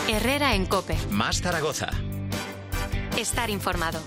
Herrera en COPE. Más Zaragoza. Estar informado.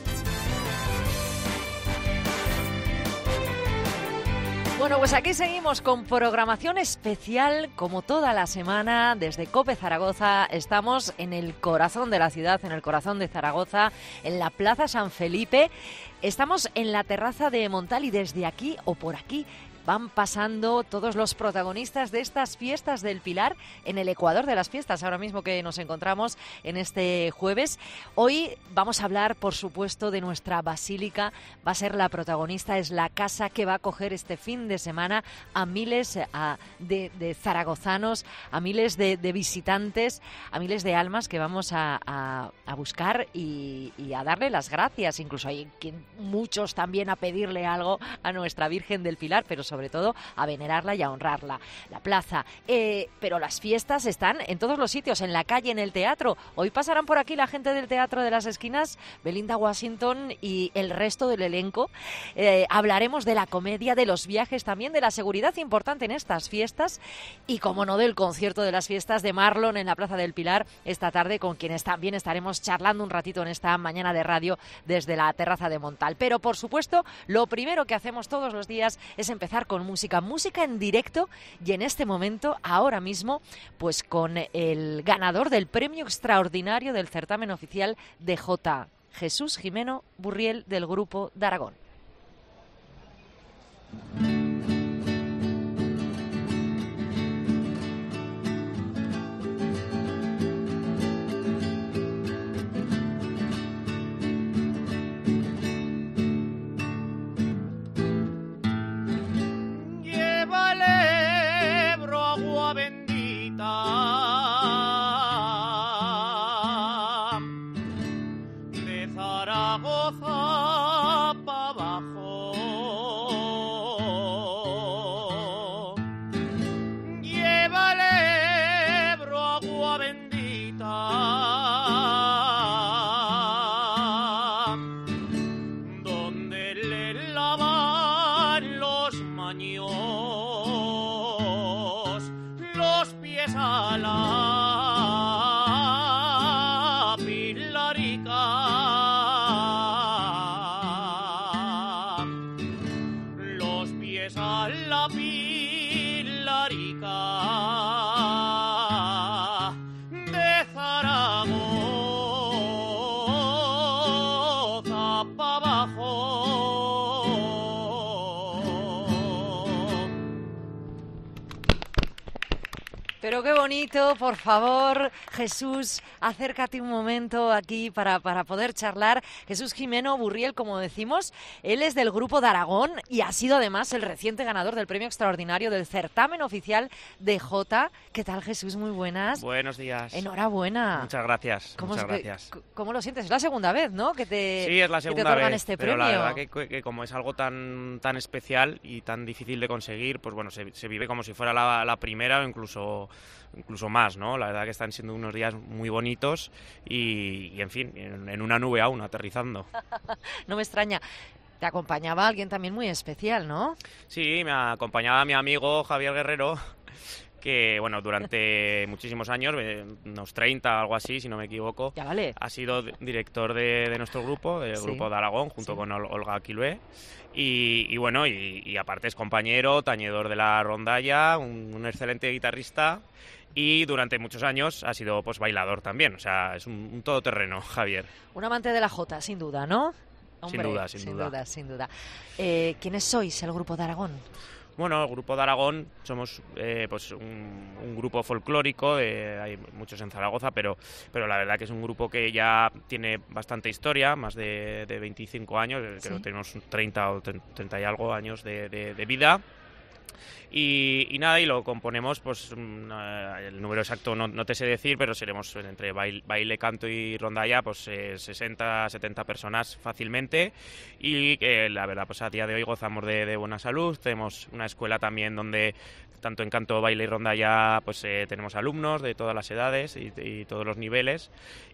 Bueno, pues aquí seguimos con programación especial como toda la semana desde COPE Zaragoza. Estamos en el corazón de la ciudad, en el corazón de Zaragoza, en la Plaza San Felipe. Estamos en la terraza de Montal y desde aquí o por aquí van pasando todos los protagonistas de estas fiestas del Pilar en el ecuador de las fiestas, ahora mismo que nos encontramos en este jueves. Hoy vamos a hablar, por supuesto, de nuestra basílica. Va a ser la protagonista, es la casa que va a acoger este fin de semana a miles de zaragozanos, a miles de visitantes, a miles de almas que vamos a buscar y a darle las gracias. Incluso hay muchos también a pedirle algo a nuestra Virgen del Pilar, pero sobre todo a venerarla y a honrarla. La plaza. Pero las fiestas están en todos los sitios, en la calle, en el teatro. Hoy pasarán por aquí la gente del Teatro de las Esquinas, Belinda Washington y el resto del elenco. Hablaremos de la comedia, de los viajes, también de la seguridad importante en estas fiestas y, como no, del concierto de las fiestas de Marlon en la Plaza del Pilar esta tarde, con quienes también estaremos charlando un ratito en esta mañana de radio desde la terraza de Montal. Pero, por supuesto, lo primero que hacemos todos los días es empezar con música en directo, y en este momento, ahora mismo, pues con el ganador del premio extraordinario del certamen oficial de Jota, Jesús Jimeno Burriel, del grupo D'Aragón. Pero qué bonito, por favor, Jesús, acércate un momento aquí para poder charlar. Jesús Jimeno Burriel, como decimos, él es del grupo D'Aragón y ha sido además el reciente ganador del premio extraordinario del certamen oficial de Jota. ¿Qué tal, Jesús? Muy buenas. Buenos días. Enhorabuena. Muchas gracias. ¿Cómo lo sientes? Es la segunda vez, ¿no? Sí, es la segunda vez, este pero premio. la verdad que como es algo tan especial y tan difícil de conseguir, pues bueno, se vive como si fuera la primera o incluso más, ¿no? La verdad que están siendo unos días muy bonitos y en fin, en una nube aún, aterrizando. No me extraña. Te acompañaba alguien también muy especial, ¿no? Sí, me acompañaba mi amigo Javier Guerrero, que bueno, durante muchísimos años, unos 30, algo así, si no me equivoco, ya vale, ha sido director de nuestro grupo, del grupo D'Aragón, junto con Olga Quilué. Y bueno, y aparte es compañero, tañedor de la rondalla, un excelente guitarrista. Y durante muchos años ha sido pues bailador también, o sea, es un todoterreno, Javier. Un amante de la jota, sin duda, ¿no? Hombre, sin duda. ¿Quiénes sois, el grupo D'Aragón? Bueno, el grupo D'Aragón somos pues un grupo folclórico, hay muchos en Zaragoza, pero la verdad que es un grupo que ya tiene bastante historia, más de 25 años, creo que tenemos 30 o 30 y algo años de vida. Y nada, y lo componemos, pues el número exacto no te sé decir, pero seremos entre baile, canto y rondalla, pues 60, 70 personas fácilmente. Y la verdad, pues a día de hoy gozamos de buena salud. Tenemos una escuela también donde, tanto en canto, baile y rondalla, pues tenemos alumnos de todas las edades y todos los niveles.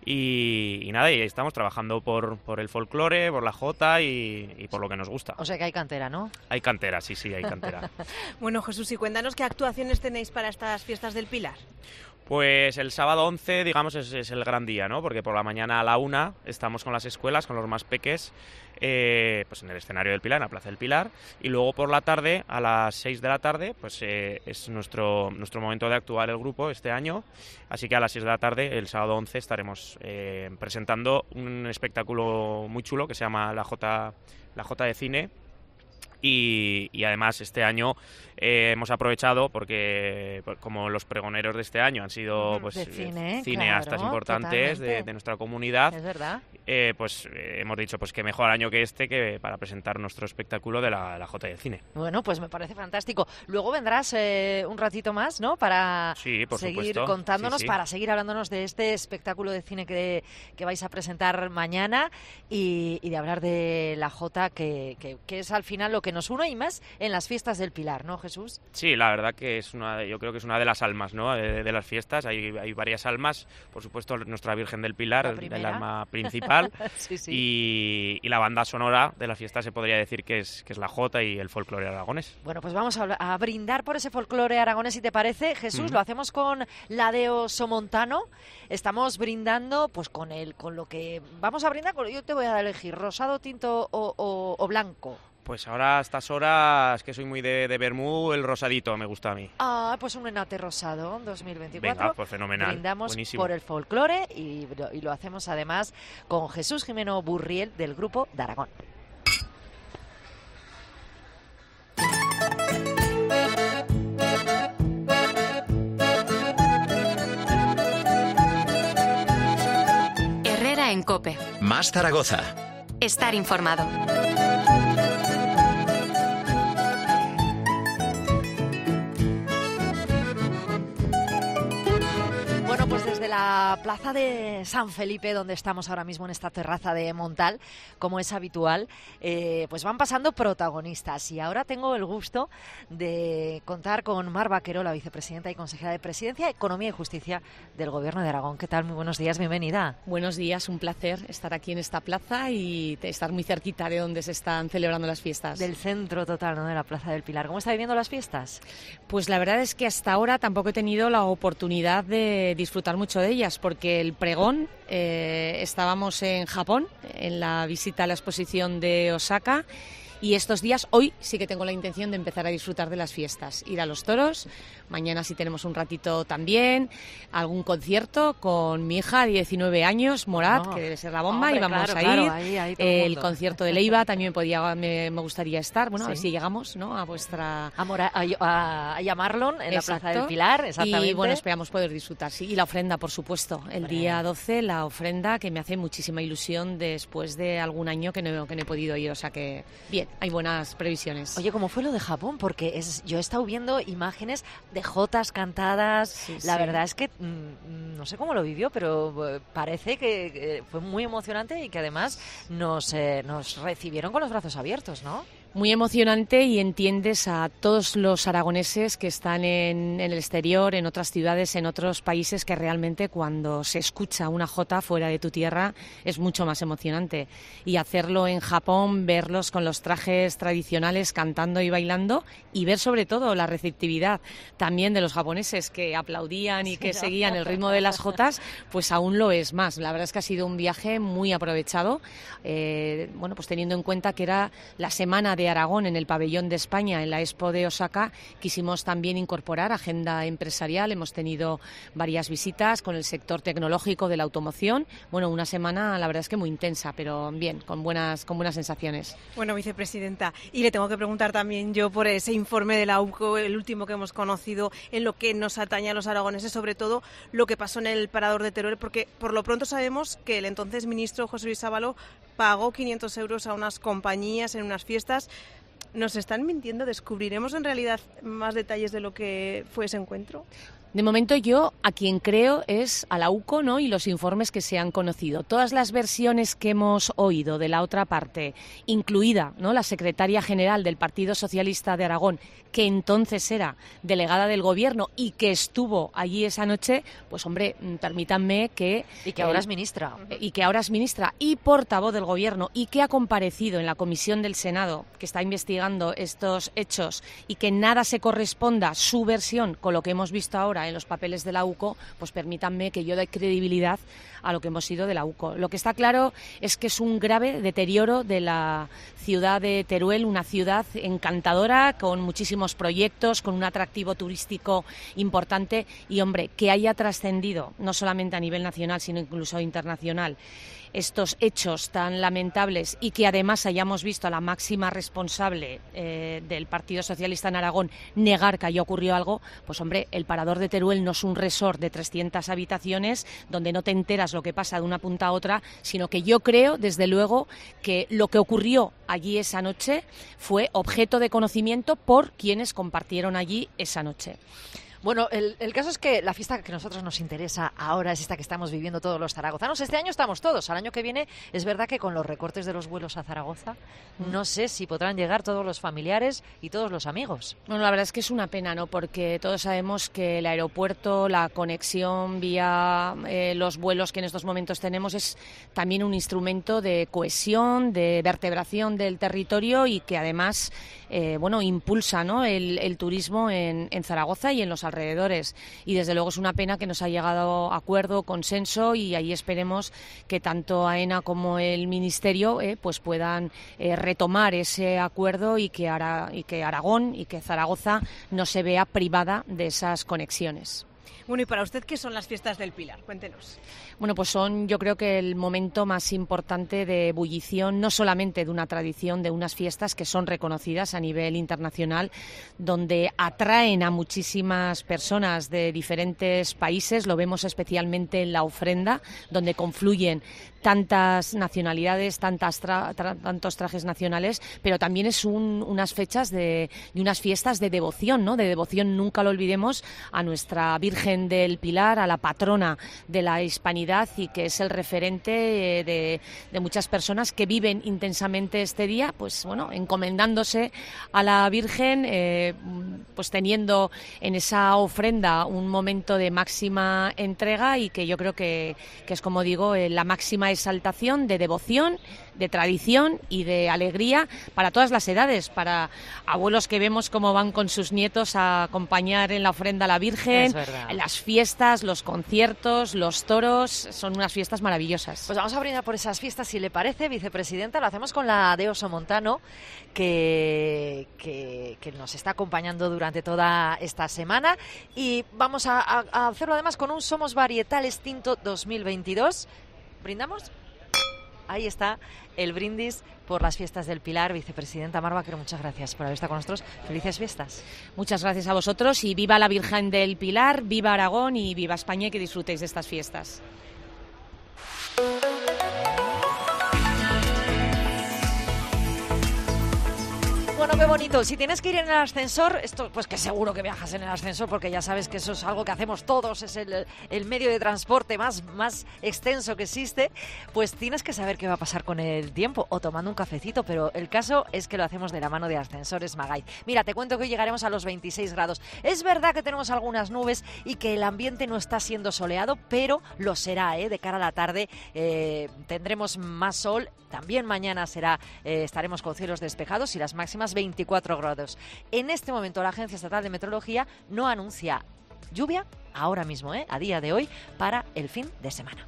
Y nada, y estamos trabajando por el folclore, por la jota y por lo que nos gusta. O sea que hay cantera, ¿no? Hay cantera, sí, hay cantera. Bueno, Jesús, y cuéntanos qué actuaciones tenéis para estas fiestas del Pilar. Pues el sábado 11, digamos, es el gran día, ¿no? Porque por la mañana a la 1 estamos con las escuelas, con los más peques, pues en el escenario del Pilar, en la Plaza del Pilar, y luego por la tarde, a las 6 de la tarde, pues es nuestro momento de actuar el grupo este año, así que a las 6 de la tarde, el sábado 11, estaremos presentando un espectáculo muy chulo que se llama la Jota de Cine. Y además este año hemos aprovechado porque como los pregoneros de este año han sido pues cineastas claro, importantes de nuestra comunidad, es verdad. Pues hemos dicho pues que mejor año que este que para presentar nuestro espectáculo de la Jota de Cine. Bueno, pues me parece fantástico. Luego vendrás un ratito más, ¿no? Para seguir supuesto. contándonos, sí. para seguir hablándonos de este espectáculo de cine que vais a presentar mañana y de hablar de la Jota, que es al final lo que nos une y más en las fiestas del Pilar, ¿no, Jesús? Sí, la verdad que yo creo que es una de las almas, ¿no? de las fiestas. Hay varias almas, por supuesto nuestra Virgen del Pilar, el alma principal. sí. Y la banda sonora de la fiesta se podría decir que es la Jota y el folclore aragonés. Bueno, pues vamos a brindar por ese folclore aragonés, si te parece, Jesús. Lo hacemos con la Deo Somontano. Estamos brindando pues con lo que vamos a brindar. Yo te voy a elegir rosado, tinto o blanco. Pues ahora a estas horas, que soy muy de vermú, el rosadito me gusta a mí. Ah, pues un enate rosado 2024. Venga, pues fenomenal. Brindamos buenísimo. por el folclore y lo hacemos además con Jesús Jimeno Burriel del Grupo de Aragón. Herrera en COPE. Más Zaragoza. Estar informado. Pues desde la plaza de San Felipe, donde estamos ahora mismo en esta terraza de Montal, como es habitual, pues van pasando protagonistas. Y ahora tengo el gusto de contar con Mar Vaquero, la vicepresidenta y consejera de Presidencia, Economía y Justicia del Gobierno de Aragón. ¿Qué tal? Muy buenos días, bienvenida. Buenos días, un placer estar aquí en esta plaza y estar muy cerquita de donde se están celebrando las fiestas. Del centro total, ¿no?, de la Plaza del Pilar. ¿Cómo está viviendo las fiestas? Pues la verdad es que hasta ahora tampoco he tenido la oportunidad de disfrutar mucho de ellas, porque el pregón estábamos en Japón, en la visita a la exposición de Osaka, y estos días, hoy sí que tengo la intención de empezar a disfrutar de las fiestas, ir a los toros. Mañana sí tenemos un ratito también, algún concierto con mi hija de 19 años, Morat, que debe ser la bomba. Hombre, y vamos a ir. Claro, ahí el concierto de Leiva también me gustaría estar. Bueno, sí. A ver si llegamos, ¿no?, a vuestra... A llamarlo en la Plaza del Pilar, exactamente. Y bueno, esperamos poder disfrutar, sí. Y la ofrenda, por supuesto. El día 12, la ofrenda, que me hace muchísima ilusión después de algún año que no he podido ir. O sea que, bien, hay buenas previsiones. Oye, ¿cómo fue lo de Japón? Porque yo he estado viendo imágenes de jotas cantadas. Sí, la verdad es que no sé cómo lo vivió, pero parece que fue muy emocionante y que además nos recibieron con los brazos abiertos, ¿no? Muy emocionante, y entiendes a todos los aragoneses que están en el exterior, en otras ciudades, en otros países, que realmente cuando se escucha una jota fuera de tu tierra es mucho más emocionante. Y hacerlo en Japón, verlos con los trajes tradicionales cantando y bailando, y ver sobre todo la receptividad también de los japoneses, que aplaudían y que seguían el ritmo de las jotas, pues aún lo es más. La verdad es que ha sido un viaje muy aprovechado, bueno, pues teniendo en cuenta que era la semana de Aragón en el pabellón de España, en la Expo de Osaka. Quisimos también incorporar agenda empresarial. Hemos tenido varias visitas con el sector tecnológico de la automoción. Bueno, una semana la verdad es que muy intensa, pero bien, con buenas sensaciones. Bueno, vicepresidenta, y le tengo que preguntar también yo por ese informe de la UCO, el último que hemos conocido, en lo que nos atañe a los aragoneses, sobre todo lo que pasó en el Parador de Teruel, porque por lo pronto sabemos que el entonces ministro José Luis Ábalos pagó 500 euros a unas compañías en unas fiestas. ¿Nos están mintiendo? ¿Descubriremos en realidad más detalles de lo que fue ese encuentro? De momento yo a quien creo es a la UCO, ¿no? Y los informes que se han conocido. Todas las versiones que hemos oído de la otra parte, incluida, ¿no?, la secretaria general del Partido Socialista de Aragón, que entonces era delegada del Gobierno y que estuvo allí esa noche, pues hombre, permítanme que... Y que ahora es ministra. Y que ahora es ministra y portavoz del Gobierno y que ha comparecido en la comisión del Senado que está investigando estos hechos y que nada se corresponda su versión con lo que hemos visto ahora en los papeles de la UCO, pues permítanme que yo dé credibilidad a lo que hemos sido de la UCO. Lo que está claro es que es un grave deterioro de la ciudad de Teruel, una ciudad encantadora, con muchísimos proyectos, con un atractivo turístico importante y, hombre, que haya trascendido, no solamente a nivel nacional, sino incluso internacional, estos hechos tan lamentables y que además hayamos visto a la máxima responsable del Partido Socialista en Aragón negar que haya ocurrido algo, pues hombre, el Parador de Teruel no es un resort de 300 habitaciones donde no te enteras lo que pasa de una punta a otra, sino que yo creo, desde luego, que lo que ocurrió allí esa noche fue objeto de conocimiento por quienes compartieron allí esa noche. Bueno, el caso es que la fiesta que a nosotros nos interesa ahora es esta que estamos viviendo todos los zaragozanos. Este año estamos todos. Al año que viene es verdad que con los recortes de los vuelos a Zaragoza no sé si podrán llegar todos los familiares y todos los amigos. Bueno, la verdad es que es una pena, ¿no? Porque todos sabemos que el aeropuerto, la conexión vía los vuelos que en estos momentos tenemos es también un instrumento de cohesión, de vertebración del territorio y que además impulsa, ¿no?, el turismo en Zaragoza y en los alrededores, y desde luego es una pena que nos ha llegado a acuerdo, consenso, y ahí esperemos que tanto AENA como el Ministerio pues puedan retomar ese acuerdo y que Aragón y que Zaragoza no se vea privada de esas conexiones. Bueno, y para usted, ¿qué son las fiestas del Pilar? Cuéntenos. Bueno, pues son, yo creo que el momento más importante de ebullición, no solamente de una tradición, de unas fiestas que son reconocidas a nivel internacional, donde atraen a muchísimas personas de diferentes países. Lo vemos especialmente en la ofrenda, donde confluyen tantas nacionalidades, tantos trajes nacionales, pero también es unas fechas de unas fiestas de devoción, ¿no? De devoción, nunca lo olvidemos, a nuestra Virgen del Pilar, a la patrona de la hispanidad, y que es el referente de muchas personas que viven intensamente este día, pues bueno, encomendándose a la Virgen, pues teniendo en esa ofrenda un momento de máxima entrega y que yo creo que es, como digo, la máxima exaltación de devoción, de tradición y de alegría para todas las edades, para abuelos que vemos cómo van con sus nietos a acompañar en la ofrenda a la Virgen, en las fiestas, los conciertos, los toros, son unas fiestas maravillosas. Pues vamos a brindar por esas fiestas, si le parece, vicepresidenta. Lo hacemos con la de Oso Montano, que nos está acompañando durante toda esta semana, y vamos a hacerlo además con un Somos Varietales Tinto 2022. ¿Brindamos? Ahí está el brindis por las fiestas del Pilar. Vicepresidenta Mar Vaquero, muchas gracias por haber estado con nosotros. Felices fiestas. Muchas gracias a vosotros y viva la Virgen del Pilar, viva Aragón y viva España, y que disfrutéis de estas fiestas. Bueno, qué bonito. Si tienes que ir en el ascensor, esto, pues que seguro que viajas en el ascensor, porque ya sabes que eso es algo que hacemos todos, es el medio de transporte más extenso que existe, pues tienes que saber qué va a pasar con el tiempo, o tomando un cafecito, pero el caso es que lo hacemos de la mano de Ascensores Magaiz. Mira, te cuento que hoy llegaremos a los 26 grados. Es verdad que tenemos algunas nubes y que el ambiente no está siendo soleado, pero lo será, de cara a la tarde tendremos más sol. También mañana estaremos con cielos despejados y las máximas 24 grados. En este momento la Agencia Estatal de Meteorología no anuncia lluvia ahora mismo, a día de hoy, para el fin de semana.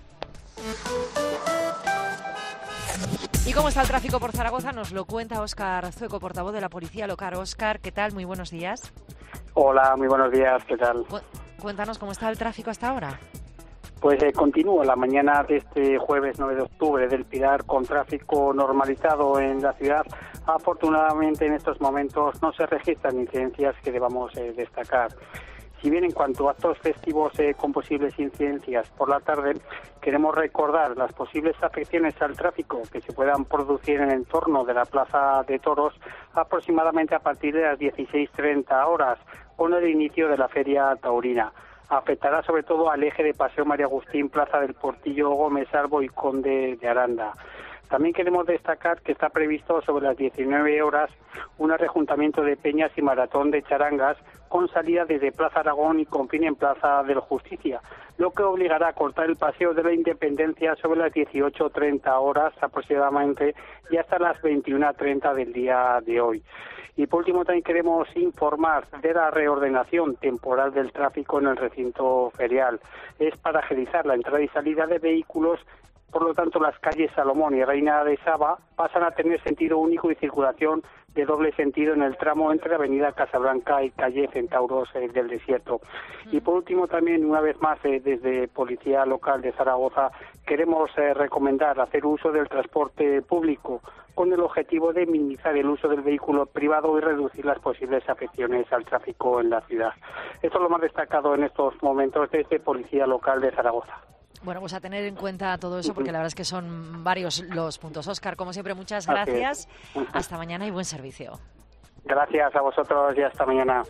¿Y cómo está el tráfico por Zaragoza? Nos lo cuenta Óscar Zueco, portavoz de la Policía Local. Óscar, ¿qué tal? Muy buenos días. Hola, muy buenos días, ¿qué tal? Cuéntanos cómo está el tráfico hasta ahora. Pues continúa la mañana de este jueves 9 de octubre del Pilar con tráfico normalizado en la ciudad. Afortunadamente en estos momentos no se registran incidencias que debamos destacar. Si bien en cuanto a actos festivos con posibles incidencias por la tarde, queremos recordar las posibles afecciones al tráfico que se puedan producir en el entorno de la Plaza de Toros aproximadamente a partir de las 16:30 horas, con el inicio de la Feria Taurina. Afectará sobre todo al eje de Paseo María Agustín, Plaza del Portillo, Gómez Albo y Conde de Aranda. También queremos destacar que está previsto sobre las 19 horas un rejuntamiento de peñas y maratón de charangas con salida desde Plaza Aragón y con fin en Plaza de la Justicia, lo que obligará a cortar el Paseo de la Independencia sobre las 18:30 horas aproximadamente y hasta las 21:30 del día de hoy. Y por último también queremos informar de la reordenación temporal del tráfico en el recinto ferial. Es para agilizar la entrada y salida de vehículos. Por lo tanto, las calles Salomón y Reina de Saba pasan a tener sentido único y circulación de doble sentido en el tramo entre Avenida Casablanca y calle Centauros del Desierto. Y por último, también, una vez más, desde Policía Local de Zaragoza, queremos recomendar hacer uso del transporte público con el objetivo de minimizar el uso del vehículo privado y reducir las posibles afecciones al tráfico en la ciudad. Esto es lo más destacado en estos momentos desde Policía Local de Zaragoza. Bueno, pues a tener en cuenta todo eso, porque la verdad es que son varios los puntos. Óscar, como siempre, muchas gracias. Hasta mañana y buen servicio. Gracias a vosotros y hasta mañana.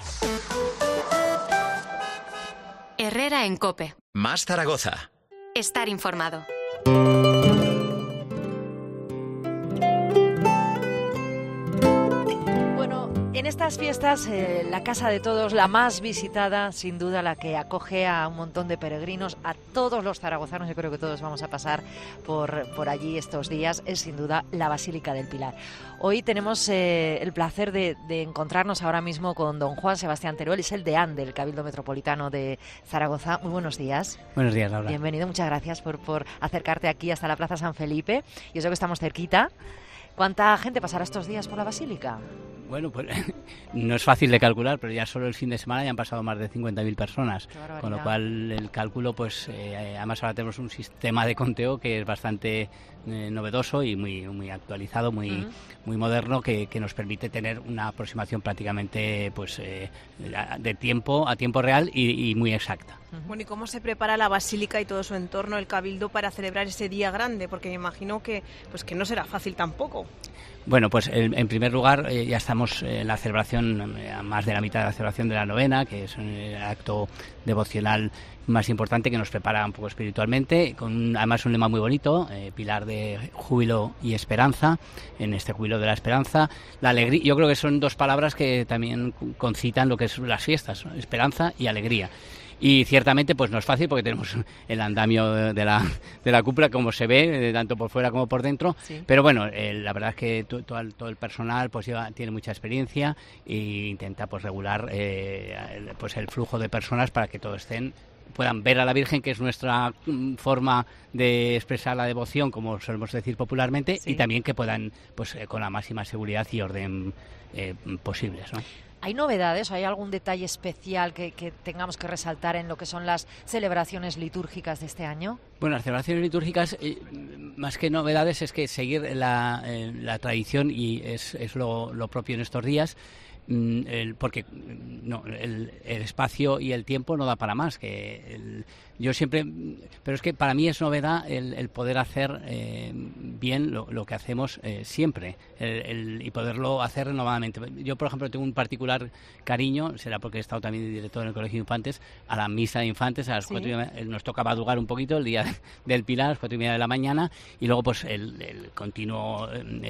Herrera en COPE. Más Zaragoza. Estar informado. En estas fiestas, la Casa de Todos, la más visitada, sin duda, la que acoge a un montón de peregrinos, a todos los zaragozanos, yo creo que todos vamos a pasar por allí estos días, es sin duda la Basílica del Pilar. Hoy tenemos el placer de encontrarnos ahora mismo con don Juan Sebastián Teruel, es el deán del Cabildo Metropolitano de Zaragoza. Muy buenos días. Buenos días, Laura. Bienvenido, muchas gracias por acercarte aquí hasta la Plaza San Felipe. Yo sé que estamos cerquita. ¿Cuánta gente pasará estos días por la Basílica? Bueno, pues no es fácil de calcular, pero ya solo el fin de semana ya han pasado más de 50.000 personas, con lo cual el cálculo, pues además ahora tenemos un sistema de conteo que es bastante novedoso y muy actualizado, muy moderno, que nos permite tener una aproximación prácticamente pues de tiempo a tiempo real y muy exacta. Bueno, ¿y cómo se prepara la Basílica y todo su entorno, el Cabildo, para celebrar ese día grande? Porque me imagino que no será fácil tampoco. Bueno, pues en primer lugar ya estamos en la celebración, a más de la mitad de la celebración de la novena, que es el acto devocional más importante que nos prepara un poco espiritualmente, con además un lema muy bonito, pilar de júbilo y esperanza, en este júbilo de la esperanza. La alegría, yo creo que son dos palabras que también concitan lo que son las fiestas, esperanza y alegría. Y ciertamente pues no es fácil porque tenemos el andamio de la cúpula, como se ve, tanto por fuera como por dentro, sí. Pero bueno, la verdad es que todo el personal pues tiene mucha experiencia e intenta pues regular pues el flujo de personas para que todos puedan ver a la Virgen, que es nuestra forma de expresar la devoción, como solemos decir popularmente, sí. Y también que puedan pues con la máxima seguridad y orden posibles, ¿no? ¿Hay novedades o hay algún detalle especial que tengamos que resaltar en lo que son las celebraciones litúrgicas de este año? Bueno, las celebraciones litúrgicas, más que novedades, es que seguir la tradición, y es lo propio en estos días, porque el espacio y el tiempo no da para más. Yo siempre, pero es que para mí es novedad el poder hacer bien lo que hacemos siempre, y poderlo hacer renovadamente. Yo, por ejemplo, tengo un particular cariño, será porque he estado también director en el Colegio de Infantes, a la misa de infantes, a las 4:30, nos toca madrugar un poquito el día del Pilar, a las 4:30 de la mañana, y luego pues el continuo,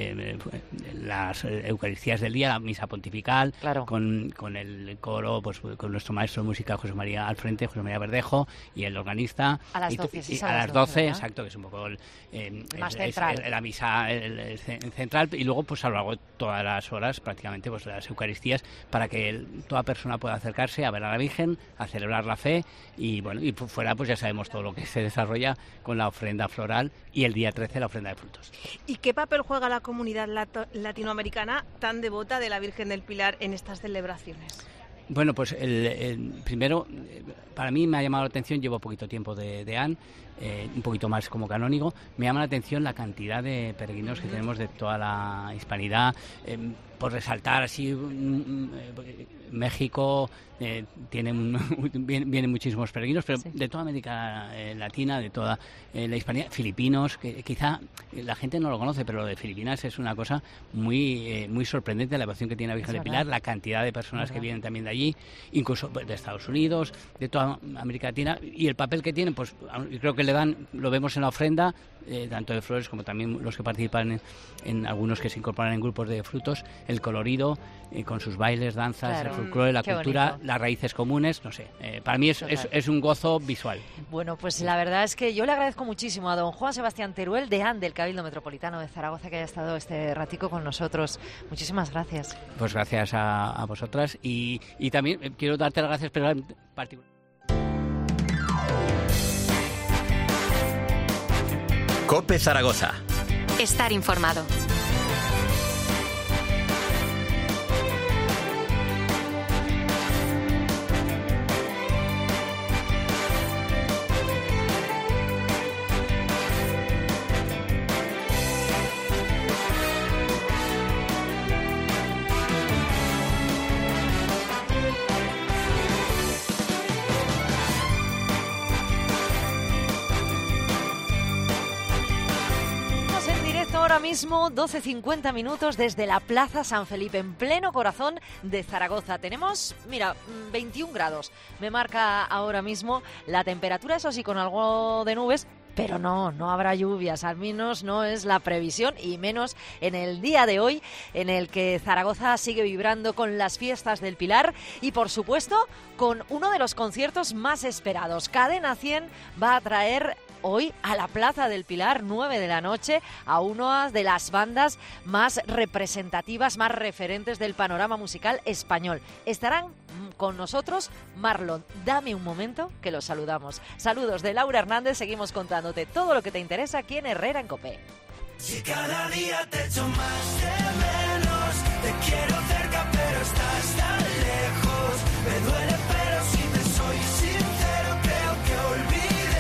las Eucaristías del día, la misa pontifical, claro. con el coro, pues con nuestro maestro de música José María al frente, José María Verdejo, y el organista a las 12, a las 12, ¿verdad? Exacto, que es un poco más central. La misa central, y luego pues a lo largo de todas las horas prácticamente pues las Eucaristías, para que toda persona pueda acercarse a ver a la Virgen, a celebrar la fe, y bueno, y fuera pues ya sabemos todo lo que se desarrolla con la ofrenda floral y el día 13 la ofrenda de frutos. ¿Y qué papel juega la comunidad latinoamericana tan devota de la Virgen del Pilar en estas celebraciones? Bueno, pues primero, para mí me ha llamado la atención, llevo poquito tiempo de deán, un poquito más como canónigo, me llama la atención la cantidad de peregrinos que tenemos de toda la hispanidad, por resaltar así México, vienen muchísimos peregrinos, pero de toda América Latina, de toda la Hispanía, filipinos, que quizá la gente no lo conoce, pero lo de Filipinas es una cosa muy sorprendente, la devoción que tiene la Virgen del Pilar, la cantidad de personas que vienen también de allí, incluso de Estados Unidos, de toda América Latina, y el papel que tienen, pues creo que le dan, lo vemos en la ofrenda, tanto de flores como también los que participan en algunos que se incorporan en grupos de frutos, el colorido, con sus bailes, danzas, el folclore, la cultura, bonito. Las raíces comunes, no sé, para mí es un gozo visual. Bueno, pues la verdad es que yo le agradezco muchísimo a don Juan Sebastián Teruel, deán del Cabildo Metropolitano de Zaragoza, que haya estado este ratico con nosotros. Muchísimas gracias. Pues gracias a vosotras y también quiero darte las gracias particularmente. COPE Zaragoza. Estar informado. Ahora mismo 12:50 minutos desde la Plaza San Felipe, en pleno corazón de Zaragoza. Tenemos, mira, 21 grados. Me marca ahora mismo la temperatura, eso sí, con algo de nubes, pero no habrá lluvias, al menos no es la previsión, y menos en el día de hoy, en el que Zaragoza sigue vibrando con las fiestas del Pilar y, por supuesto, con uno de los conciertos más esperados. Cadena 100 va a traer hoy a la Plaza del Pilar, 9 de la noche, a una de las bandas más representativas, más referentes del panorama musical español. Estarán con nosotros Marlon. Dame un momento que los saludamos. Saludos de Laura Hernández, seguimos contándote todo lo que te interesa aquí en Herrera en COPE. Si cada día te echo más de menos, te quiero cerca pero estás tan lejos, me duele pero si te soy sincero creo que olvidarte.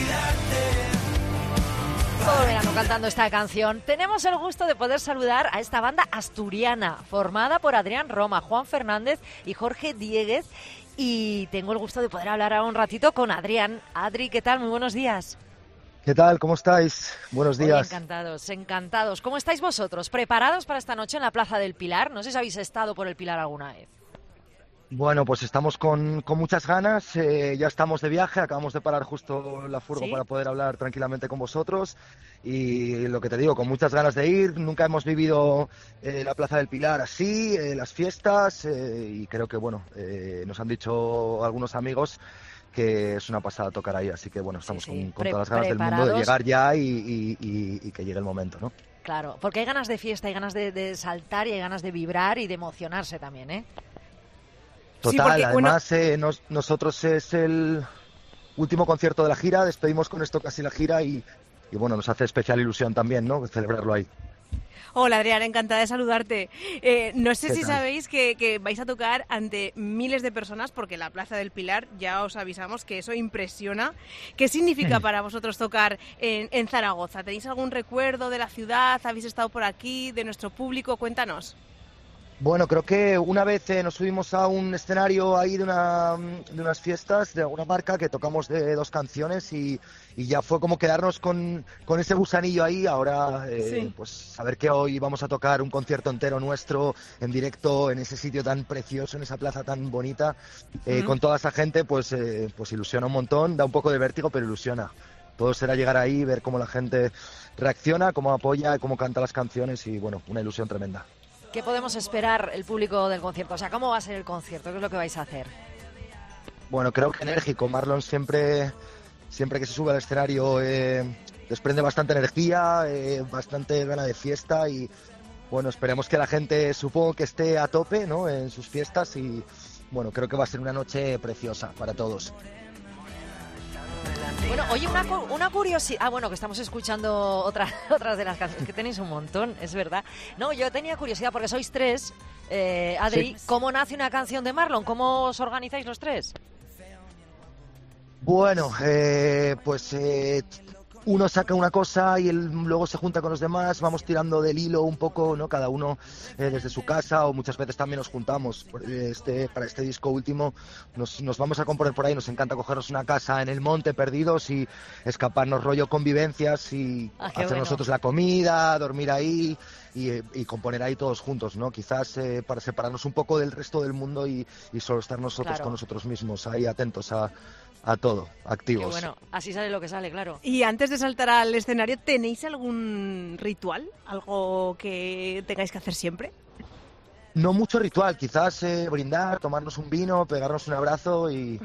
Todo el verano cantando esta canción. Tenemos el gusto de poder saludar a esta banda asturiana, formada por Adrián Roma, Juan Fernández y Jorge Dieguez. Y tengo el gusto de poder hablar ahora un ratito con Adrián. Adri, ¿qué tal? Muy buenos días. ¿Qué tal? ¿Cómo estáis? Buenos días. Encantados. ¿Cómo estáis vosotros? ¿Preparados para esta noche en la Plaza del Pilar? No sé si habéis estado por el Pilar alguna vez. Bueno, pues estamos con muchas ganas, ya estamos de viaje, acabamos de parar justo la furgo para poder hablar tranquilamente con vosotros y lo que te digo, con muchas ganas de ir, nunca hemos vivido la Plaza del Pilar así, las fiestas y creo que bueno, nos han dicho algunos amigos que es una pasada tocar ahí, así que bueno, estamos con todas las ganas del mundo de llegar ya y que llegue el momento, ¿no? Claro, porque hay ganas de fiesta, hay ganas de saltar y hay ganas de vibrar y de emocionarse también, ¿eh? Total, sí, porque, además nosotros es el último concierto de la gira, despedimos con esto casi la gira y bueno, nos hace especial ilusión también, ¿no?, celebrarlo ahí. Hola Adrián, encantada de saludarte. No sé si sabéis que vais a tocar ante miles de personas porque la Plaza del Pilar, ya os avisamos que eso impresiona. ¿Qué significa para vosotros tocar en Zaragoza? ¿Tenéis algún recuerdo de la ciudad? ¿Habéis estado por aquí, de nuestro público? Cuéntanos. Bueno, creo que una vez nos subimos a un escenario ahí de unas fiestas de alguna marca que tocamos de 2 canciones y ya fue como quedarnos con ese gusanillo ahí. Ahora, pues saber que hoy vamos a tocar un concierto entero nuestro en directo en ese sitio tan precioso, en esa plaza tan bonita, con toda esa gente, pues ilusiona un montón, da un poco de vértigo, pero ilusiona. Todo será llegar ahí, ver cómo la gente reacciona, cómo apoya, cómo canta las canciones y bueno, una ilusión tremenda. ¿Qué podemos esperar el público del concierto? O sea, ¿cómo va a ser el concierto? ¿Qué es lo que vais a hacer? Bueno, creo que enérgico. Marlon siempre que se sube al escenario desprende bastante energía, bastante gana de fiesta y bueno, esperemos que la gente, supongo que esté a tope, ¿no?, en sus fiestas y bueno, creo que va a ser una noche preciosa para todos. Bueno, oye, una curiosidad. Bueno, que estamos escuchando otras de las canciones, que tenéis un montón, es verdad. No, yo tenía curiosidad porque sois 3, Adri. Sí. ¿Cómo nace una canción de Marlon? ¿Cómo os organizáis los 3? Bueno, pues uno saca una cosa y luego se junta con los demás, vamos tirando del hilo un poco, ¿no? Cada uno desde su casa, o muchas veces también nos juntamos. Para este disco último nos vamos a componer por ahí, nos encanta cogernos una casa en el monte perdidos y escaparnos rollo convivencias y hacer nosotros la comida, dormir ahí y componer ahí todos juntos, ¿no? Quizás para separarnos un poco del resto del mundo y solo estar nosotros con nosotros mismos, ahí atentos a todo, activos. Qué bueno, así sale lo que sale, claro. Y antes de saltar al escenario, ¿tenéis algún ritual? ¿Algo que tengáis que hacer siempre? No mucho ritual, quizás brindar, tomarnos un vino, pegarnos un abrazo y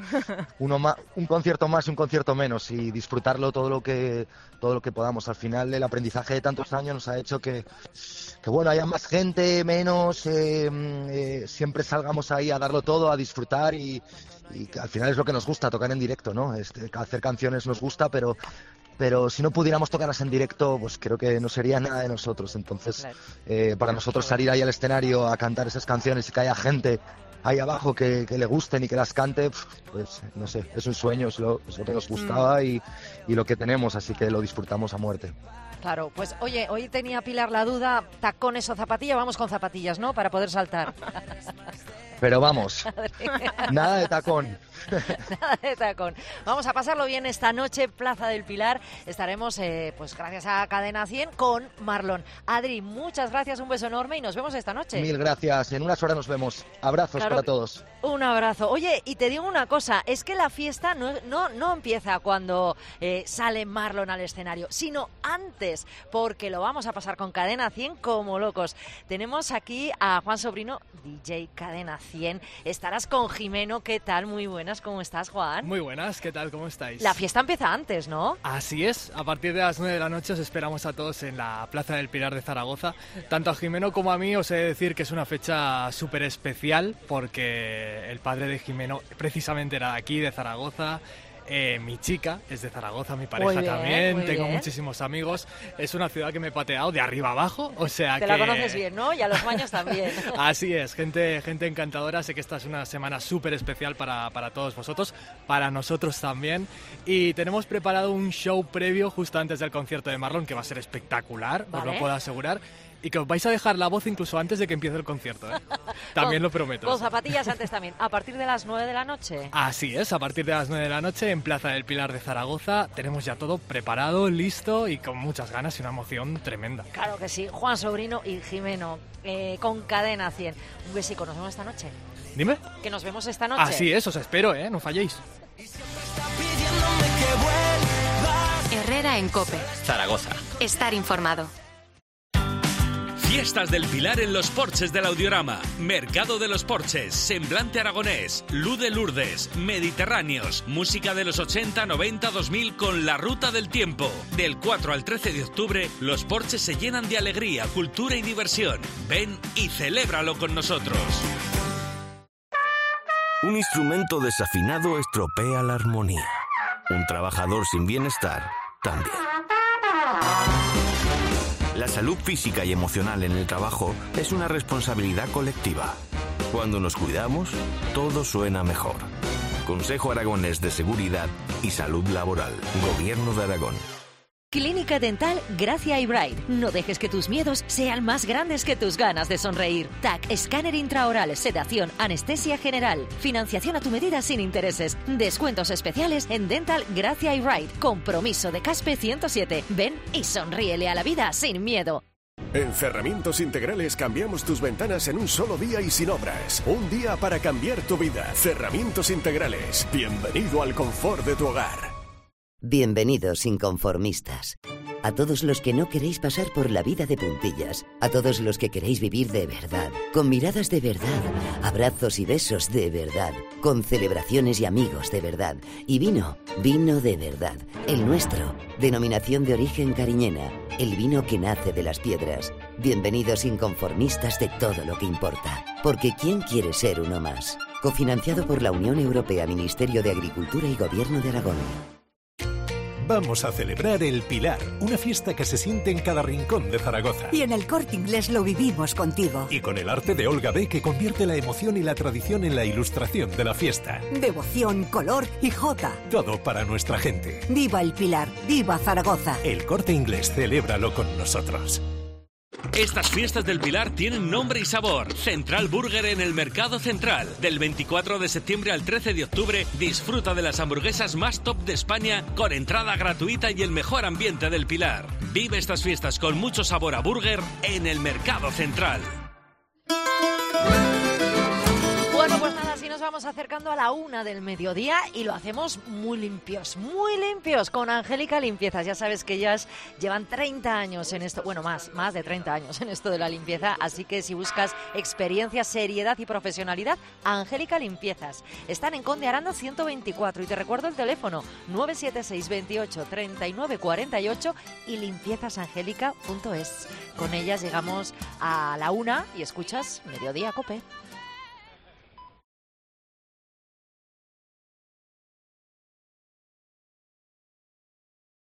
un concierto más y un concierto menos y disfrutarlo todo lo que podamos. Al final el aprendizaje de tantos años nos ha hecho que bueno, haya más gente, menos, siempre salgamos ahí a darlo todo, a disfrutar y al final es lo que nos gusta, tocar en directo, ¿no? Hacer canciones nos gusta, pero si no pudiéramos tocarlas en directo, pues creo que no sería nada de nosotros. Entonces, para nosotros salir ahí al escenario a cantar esas canciones y que haya gente ahí abajo que le gusten y que las cante, pues no sé, es un sueño, es lo que nos gustaba y lo que tenemos, así que lo disfrutamos a muerte. Claro, pues oye, hoy tenía Pilar la duda, tacones o zapatillas, vamos con zapatillas, ¿no? Para poder saltar. Pero vamos, nada de tacón. Nada de tacón. Vamos a pasarlo bien esta noche, Plaza del Pilar. Estaremos, pues gracias a Cadena 100, con Marlon. Adri, muchas gracias, un beso enorme y nos vemos esta noche. Mil gracias, en unas horas nos vemos. Abrazos para todos. Un abrazo. Oye, y te digo una cosa, es que la fiesta no empieza cuando sale Marlon al escenario, sino antes, porque lo vamos a pasar con Cadena 100 como locos. Tenemos aquí a Juan Sobrino, DJ Cadena 100. Estarás con Jimeno, ¿qué tal? Muy buenas, ¿cómo estás, Juan? Muy buenas, ¿qué tal? ¿Cómo estáis? La fiesta empieza antes, ¿no? Así es, a partir de las 9 de la noche os esperamos a todos en la Plaza del Pilar de Zaragoza. Tanto a Jimeno como a mí os he de decir que es una fecha súper especial porque el padre de Jimeno precisamente era de aquí, de Zaragoza. Mi chica es de Zaragoza, mi pareja también, tengo muchísimos amigos. Es una ciudad que me he pateado de arriba abajo, o sea Te la conoces bien, ¿no? Y a los maños también. Así es, gente encantadora. Sé que esta es una semana súper especial para todos vosotros, para nosotros también. Y tenemos preparado un show previo justo antes del concierto de Marlon que va a ser espectacular, os lo puedo asegurar. Y que os vais a dejar la voz incluso antes de que empiece el concierto, ¿eh? También lo prometo. Con zapatillas antes también. ¿A partir de las 9 de la noche? Así es, a partir de las 9 de la noche en Plaza del Pilar de Zaragoza. Tenemos ya todo preparado, listo y con muchas ganas y una emoción tremenda. Claro que sí. Juan Sobrino y Jimeno con Cadena 100. Un besico, nos vemos esta noche. Dime. Que nos vemos esta noche. Así es, os espero, no falléis. Herrera en COPE. Zaragoza. Estar informado. Fiestas del Pilar en los porches del Audiorama, Mercado de los Porches, Semblante Aragonés, Luz de Lourdes, Mediterráneos, música de los 80, 90, 2000 con La Ruta del Tiempo. Del 4 al 13 de octubre, los porches se llenan de alegría, cultura y diversión. Ven y celébralo con nosotros. Un instrumento desafinado estropea la armonía. Un trabajador sin bienestar también. La salud física y emocional en el trabajo es una responsabilidad colectiva. Cuando nos cuidamos, todo suena mejor. Consejo Aragonés de Seguridad y Salud Laboral. Gobierno de Aragón. Clínica Dental Gracia y Bright. No dejes que tus miedos sean más grandes que tus ganas de sonreír. TAC, escáner intraoral, sedación, anestesia general. Financiación a tu medida sin intereses. Descuentos especiales en Dental Gracia y Bright. Compromiso de Caspe 107. Ven y sonríele a la vida sin miedo. En Cerramientos Integrales cambiamos tus ventanas en un solo día y sin obras. Un día para cambiar tu vida. Cerramientos Integrales. Bienvenido al confort de tu hogar. Bienvenidos inconformistas. A todos los que no queréis pasar por la vida de puntillas, a todos los que queréis vivir de verdad, con miradas de verdad, abrazos y besos de verdad, con celebraciones y amigos de verdad, y vino de verdad, el nuestro, denominación de origen cariñena, el vino que nace de las piedras. Bienvenidos inconformistas de todo lo que importa, porque ¿quién quiere ser uno más? Cofinanciado por la Unión Europea, Ministerio de Agricultura y Gobierno de Aragón. Vamos a celebrar el Pilar, una fiesta que se siente en cada rincón de Zaragoza. Y en el Corte Inglés lo vivimos contigo. Y con el arte de Olga B, que convierte la emoción y la tradición en la ilustración de la fiesta. Devoción, color y jota. Todo para nuestra gente. ¡Viva el Pilar! ¡Viva Zaragoza! El Corte Inglés, celébralo con nosotros. Estas fiestas del Pilar tienen nombre y sabor. Central Burger en el Mercado Central. Del 24 de septiembre al 13 de octubre, disfruta de las hamburguesas más top de España con entrada gratuita y el mejor ambiente del Pilar. Vive estas fiestas con mucho sabor a burger en el Mercado Central. Bueno, pues nada, así nos vamos acercando a la 1 del mediodía y lo hacemos muy limpios, con Angélica Limpiezas. Ya sabes que ellas llevan 30 años en esto, bueno, más de 30 años en esto de la limpieza, así que si buscas experiencia, seriedad y profesionalidad, Angélica Limpiezas. Están en Conde Aranda 124 y te recuerdo el teléfono 976 28 39 48 y limpiezasangélica.es. Con ellas llegamos a la 1 y escuchas Mediodía Cope.